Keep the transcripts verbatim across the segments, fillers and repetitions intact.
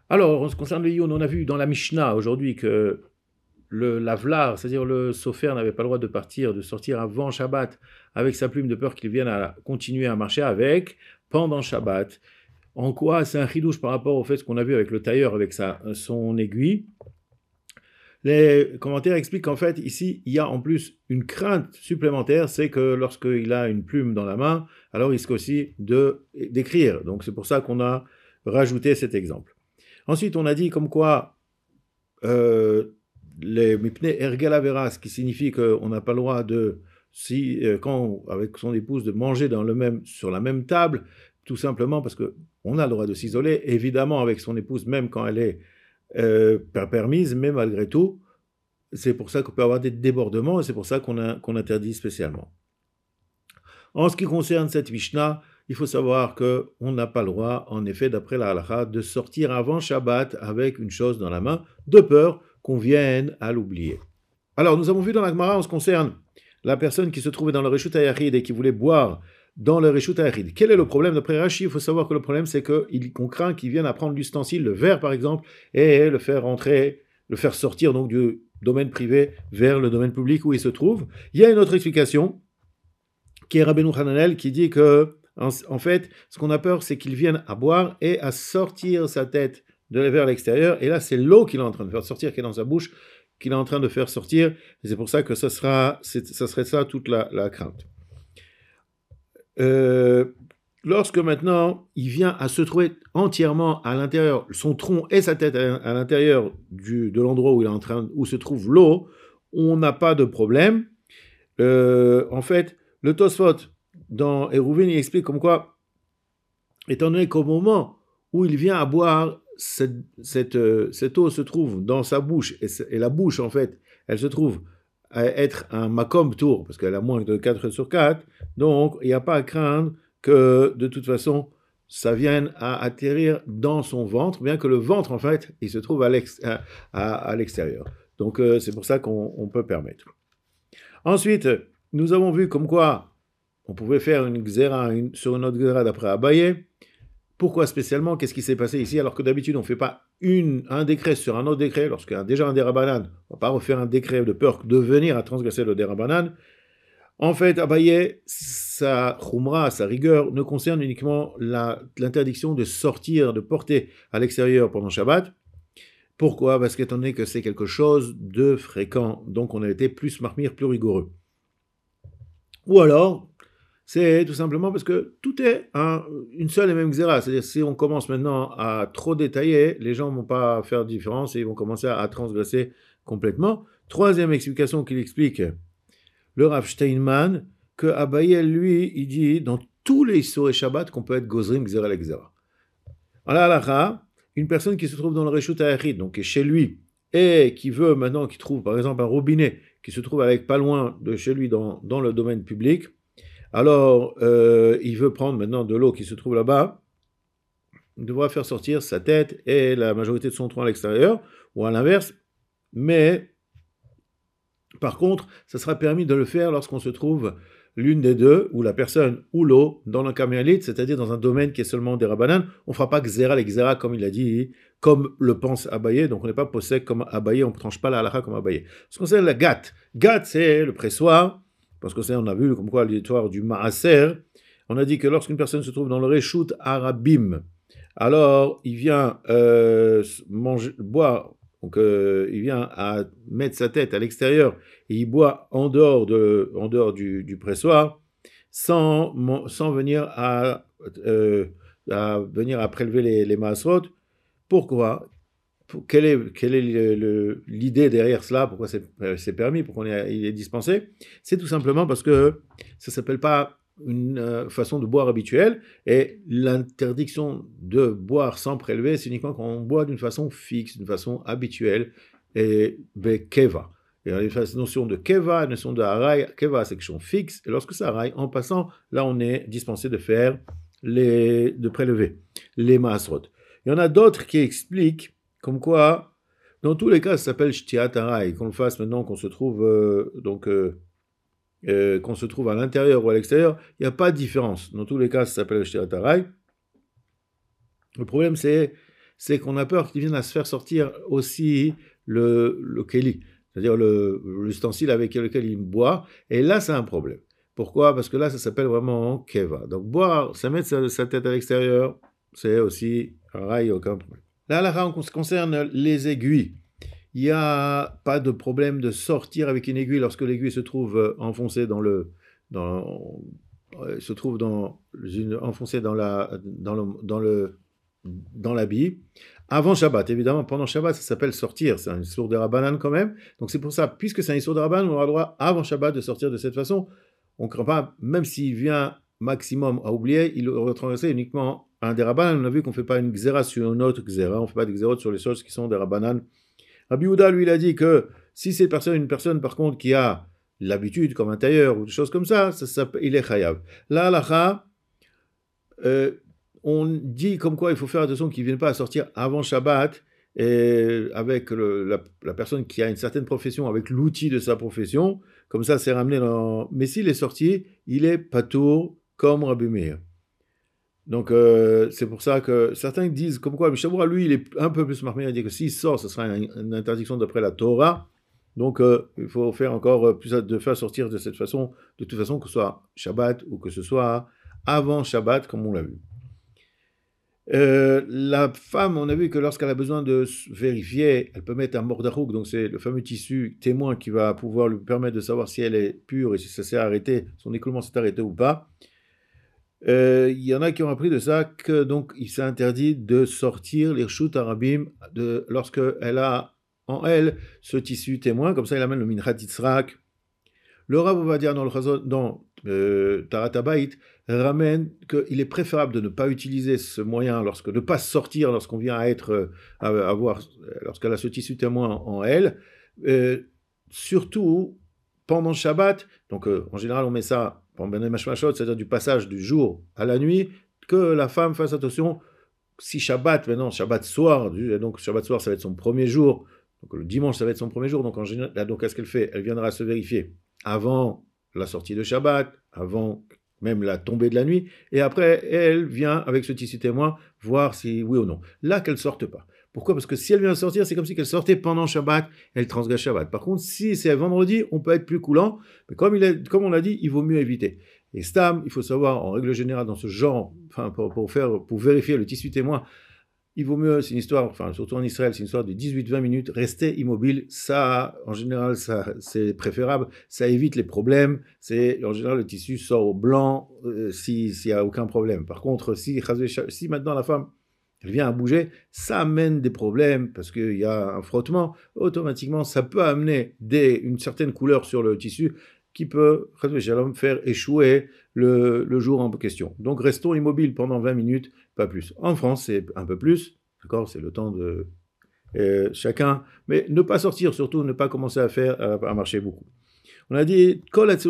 Alors, en ce qui concerne le Iyun, on a vu dans la Mishnah aujourd'hui que le l'avlar, c'est-à-dire le sofer, n'avait pas le droit de partir, de sortir avant Shabbat avec sa plume de peur qu'il vienne à continuer à marcher avec pendant Shabbat. En quoi c'est un chidouche par rapport au fait ce qu'on a vu avec le tailleur avec sa, son aiguille. Les commentaires expliquent qu'en fait, ici, il y a en plus une crainte supplémentaire, c'est que lorsqu'il a une plume dans la main, alors il risque aussi de, d'écrire. Donc c'est pour ça qu'on a rajouté cet exemple. Ensuite, on a dit comme quoi euh, les mipne ergalavera, ce qui signifie qu'on n'a pas le droit de, si, euh, quand, avec son épouse, de manger dans le même, sur la même table, tout simplement parce qu'on a le droit de s'isoler, évidemment avec son épouse, même quand elle est euh, permise, mais malgré tout, c'est pour ça qu'on peut avoir des débordements et c'est pour ça qu'on, a, qu'on interdit spécialement. En ce qui concerne cette Mishnah, il faut savoir qu'on n'a pas le droit, en effet, d'après la halakha, de sortir avant Shabbat avec une chose dans la main, de peur qu'on vienne à l'oublier. Alors, nous avons vu dans la Gemara, en ce qui concerne la personne qui se trouvait dans le Reshut HaYachid et qui voulait boire dans le Reshut HaYachid. Quel est le problème d'après Rashi? Il faut savoir que le problème, c'est qu'on craint qu'il vienne à prendre l'ustensile, le verre par exemple, et le faire rentrer, le faire sortir donc du domaine privé vers le domaine public où il se trouve. Il y a une autre explication, qui est Rabbeinu Hananel, qui dit que, en, en fait, ce qu'on a peur, c'est qu'il vienne à boire et à sortir sa tête de vers l'extérieur. Et là, c'est l'eau qu'il est en train de faire sortir, qui est dans sa bouche, qu'il est en train de faire sortir. Et c'est pour ça que ça, sera, ça serait ça toute la, la crainte. Euh, lorsque maintenant, il vient à se trouver entièrement à l'intérieur, son tronc et sa tête à l'intérieur du, de l'endroit où, il est en train, où se trouve l'eau, on n'a pas de problème. Euh, en fait, le Tosfot, dans Eruvin, il explique comme quoi, étant donné qu'au moment où il vient à boire, cette, cette, cette eau se trouve dans sa bouche, et, et la bouche, en fait, elle se trouve à être un makom tour, parce qu'elle a moins de quatre sur quatre, donc il n'y a pas à craindre que, de toute façon, ça vienne à atterrir dans son ventre, bien que le ventre, en fait, il se trouve à, l'ex, à, à, à l'extérieur. Donc, euh, c'est pour ça qu'on on peut permettre. Ensuite, nous avons vu comme quoi on pouvait faire une xéra une, sur une autre xéra d'après Abaye. Pourquoi spécialement? Qu'est-ce qui s'est passé ici? Alors que d'habitude, on ne fait pas une, un décret sur un autre décret. Lorsqu'il y a déjà un dérabanan, on ne va pas refaire un décret de peur de venir à transgresser le dérabanan. En fait, Abaye, sa khumra, sa rigueur, ne concerne uniquement la, l'interdiction de sortir, de porter à l'extérieur pendant Shabbat. Pourquoi? Parce qu'étant donné que c'est quelque chose de fréquent, donc on a été plus marmire, plus rigoureux. Ou alors, c'est tout simplement parce que tout est un, une seule et même xéra. C'est-à-dire, si on commence maintenant à trop détailler, les gens ne vont pas faire de différence et ils vont commencer à, à transgresser complètement. Troisième explication qu'il explique, le Rav Steinman, que Abaye, lui, il dit dans tous les Issour et Shabbat qu'on peut être gozrim xéra la xéra. En la halakha, une personne qui se trouve dans le Reshut HaYachid, donc qui est chez lui, et qui veut maintenant, qui trouve par exemple un robinet, qui se trouve avec pas loin de chez lui dans, dans le domaine public, alors euh, il veut prendre maintenant de l'eau qui se trouve là-bas, il devra faire sortir sa tête et la majorité de son tronc à l'extérieur, ou à l'inverse, mais par contre, ça sera permis de le faire lorsqu'on se trouve l'une des deux, ou la personne ou l'eau, dans le kaméalite, c'est-à-dire dans un domaine qui est seulement des rabanan. On ne fera pas xéra les xéra comme il a dit, comme le pense Abaye, donc on n'est pas possède comme Abaye, on ne tranche pas la halakha comme Abaye. Ce qu'on sait, la gat. Gat, c'est le pressoir, parce que ça, on a vu comme quoi l'histoire du maaser. On a dit que lorsqu'une personne se trouve dans le reshut arabim, alors il vient euh, manger, boire. Donc, euh, il vient à mettre sa tête à l'extérieur et il boit en dehors, de, en dehors du, du pressoir sans, sans venir, à, euh, à venir à prélever les, les maasrot. Pourquoi? Pour, quelle est, quelle est le, le, l'idée derrière cela? Pourquoi c'est, c'est permis? Pourquoi est, il est dispensé? C'est tout simplement parce que ça ne s'appelle pas une euh, façon de boire habituelle, et l'interdiction de boire sans prélever, c'est uniquement quand on boit d'une façon fixe, d'une façon habituelle, et keva. Et il y a une notion de keva, une notion de harai. Keva, c'est quelque chose fixe, et lorsque ça harai, en passant, là on est dispensé de faire les, de prélever les maasrot. Il y en a d'autres qui expliquent comme quoi, dans tous les cas, ça s'appelle shtiat harai, qu'on le fasse maintenant, qu'on se trouve euh, donc euh, Euh, qu'on se trouve à l'intérieur ou à l'extérieur, il n'y a pas de différence. Dans tous les cas, ça s'appelle le shtirat harai. Le problème, c'est c'est qu'on a peur qu'il vienne à se faire sortir aussi le, le keli, c'est-à-dire le, l'ustensile avec lequel il boit, et là c'est un problème. Pourquoi? Parce que là ça s'appelle vraiment keva. Donc boire, ça mettre sa, sa tête à l'extérieur, c'est aussi pareil, aucun problème. Là, là, en ce qui concerne les aiguilles, il n'y a pas de problème de sortir avec une aiguille lorsque l'aiguille se trouve enfoncée dans le... Dans, se trouve dans une, enfoncée dans la dans le dans le dans l'habit avant Shabbat. Évidemment, pendant Shabbat, ça s'appelle sortir. C'est un issour de Rabbanan quand même. Donc c'est pour ça, puisque c'est un issour de Rabbanan, on aura le droit avant Shabbat de sortir de cette façon. On ne craint pas, même s'il vient maximum à oublier, il aura transgressé uniquement un des Rabbanan. On a vu qu'on ne fait pas une xéra sur une autre xéra. On ne fait pas de xérot sur les choses qui sont des Rabbanan. Rabbi Yehuda, lui, il a dit que si c'est personne, une personne par contre qui a l'habitude, comme un tailleur ou des choses comme ça, ça, ça il est chayav. Là, là, euh, on dit comme quoi il faut faire attention qu'il ne vienne pas à sortir avant Shabbat et avec le, la, la personne qui a une certaine profession, avec l'outil de sa profession, comme ça c'est ramené dans... Mais s'il est sorti, il est patour comme Rabbi Meir. Donc euh, c'est pour ça que certains disent comme quoi Mishabura, lui, il est un peu plus marmé, il dit que s'il sort, ce sera une, une interdiction d'après la Torah. Donc, euh, il faut faire encore plus de faire sortir de cette façon, de toute façon, que ce soit Shabbat ou que ce soit avant Shabbat, comme on l'a vu. Euh, la femme, on a vu que lorsqu'elle a besoin de vérifier, elle peut mettre un mordachouk, donc c'est le fameux tissu témoin qui va pouvoir lui permettre de savoir si elle est pure et si ça s'est arrêté, son écoulement s'est arrêté ou pas. Il euh, y en a qui ont appris de ça que donc il s'est interdit de sortir les rshut arabim de lorsqu'elle a en elle ce tissu témoin, comme ça il amène le Minchat Yitzhak. Le Rav va dire dans le Chazon, dans euh, Tarat Habayit, ramène qu'il est préférable de ne pas utiliser ce moyen, lorsque, de ne pas sortir lorsqu'on vient à être, à, à avoir, lorsqu'elle a ce tissu témoin en elle, euh, surtout pendant Shabbat. Donc euh, en général on met ça pendant Ben Mashmashot, c'est-à-dire du passage du jour à la nuit, que la femme fasse attention. Si Shabbat, maintenant Shabbat soir, donc Shabbat soir ça va être son premier jour. Donc le dimanche, ça va être son premier jour. Donc en général, là, donc qu'est-ce qu'elle fait? Elle viendra se vérifier avant la sortie de Shabbat, avant même la tombée de la nuit, et après, elle vient avec ce tissu témoin voir si oui ou non. Là, qu'elle ne sorte pas. Pourquoi? Parce que si elle vient sortir, c'est comme si elle sortait pendant Shabbat, elle transgresse Shabbat. Par contre, si c'est vendredi, on peut être plus coulant, mais comme, il est, comme on l'a dit, il vaut mieux éviter. Et Stam, il faut savoir, en règle générale, dans ce genre, enfin, pour, pour, faire, pour vérifier le tissu témoin, il vaut mieux, c'est une histoire, enfin, surtout en Israël, c'est une histoire de dix-huit à vingt minutes, rester immobile, ça, en général, ça, c'est préférable, ça évite les problèmes, c'est, en général, le tissu sort au blanc, euh, s'il n'y a aucun problème. Par contre, si, si maintenant la femme, elle vient à bouger, ça amène des problèmes, parce qu'il y a un frottement, automatiquement, ça peut amener des, une certaine couleur sur le tissu, qui peut faire échouer le, le jour en question. Donc restons immobiles pendant vingt minutes, pas plus. En France, c'est un peu plus, d'accord, c'est le temps de euh, chacun, mais ne pas sortir, surtout ne pas commencer à faire, à, à marcher beaucoup. On a dit,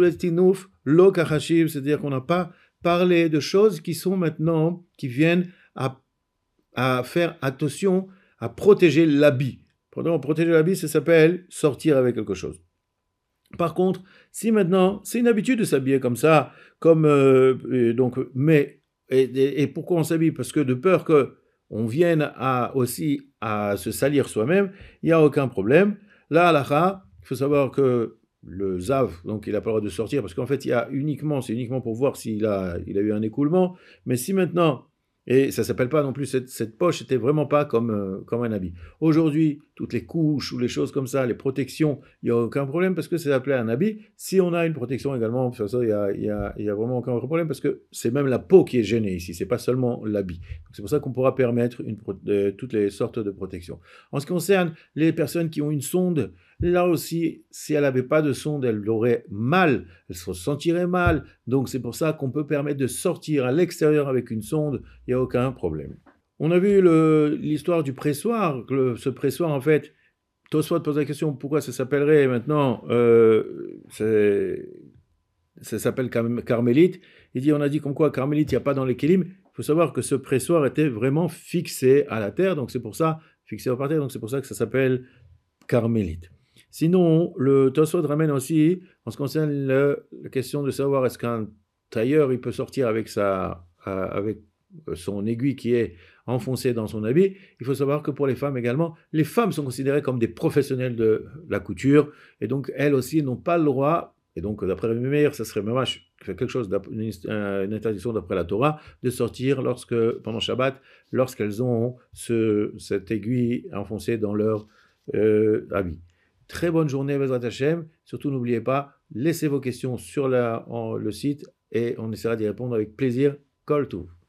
lo kachashiv, c'est-à-dire qu'on n'a pas parlé de choses qui sont maintenant, qui viennent à, à faire attention, à protéger l'habit. Pendant protéger l'habit, ça s'appelle sortir avec quelque chose. Par contre, si maintenant, c'est une habitude de s'habiller comme ça, comme euh, donc, mais et, et, et pourquoi on s'habille? Parce que de peur que on vienne à aussi à se salir soi-même, il n'y a aucun problème. Là, à l'Acha, il faut savoir que le zav, donc il n'a pas le droit de sortir, parce qu'en fait, il y a uniquement, c'est uniquement pour voir s'il a, il a eu un écoulement. Mais si maintenant, et ça s'appelle pas non plus, cette, cette poche n'était vraiment pas comme, euh, comme un habit. Aujourd'hui, toutes les couches ou les choses comme ça, les protections, il n'y a aucun problème parce que c'est appelé un habit. Si on a une protection également, de toute façon, il n'y a, il y a, il y a vraiment aucun problème parce que c'est même la peau qui est gênée ici, c'est pas seulement l'habit. C'est pour ça qu'on pourra permettre une pro- de, toutes les sortes de protections. En ce qui concerne les personnes qui ont une sonde, là aussi, si elle n'avait pas de sonde, elle aurait mal, elle se sentirait mal. Donc c'est pour ça qu'on peut permettre de sortir à l'extérieur avec une sonde, il n'y a aucun problème. On a vu le, l'histoire du pressoir, le, ce pressoir en fait, Tosfot pose la question pourquoi ça s'appellerait maintenant, euh, ça s'appelle carmélite. Il dit, on a dit comme quoi carmélite, il n'y a pas dans les kélim. Il faut savoir que ce pressoir était vraiment fixé à la terre, donc c'est pour ça, fixé par terre, donc c'est pour ça que ça s'appelle carmélite. Sinon, le Tosfot ramène aussi, en ce qui concerne le, la question de savoir est-ce qu'un tailleur il peut sortir avec, sa, avec son aiguille qui est enfoncée dans son habit, il faut savoir que pour les femmes également, les femmes sont considérées comme des professionnels de la couture, et donc elles aussi n'ont pas le droit, et donc d'après Rabbi Meir, ça serait même quelque chose, une, une interdiction d'après la Torah, de sortir lorsque, pendant Shabbat, lorsqu'elles ont ce, cette aiguille enfoncée dans leur euh, habit. Très bonne journée, Bezrat Hashem. Surtout, n'oubliez pas, laissez vos questions sur la, en, le site et on essaiera d'y répondre avec plaisir. Kol Tov.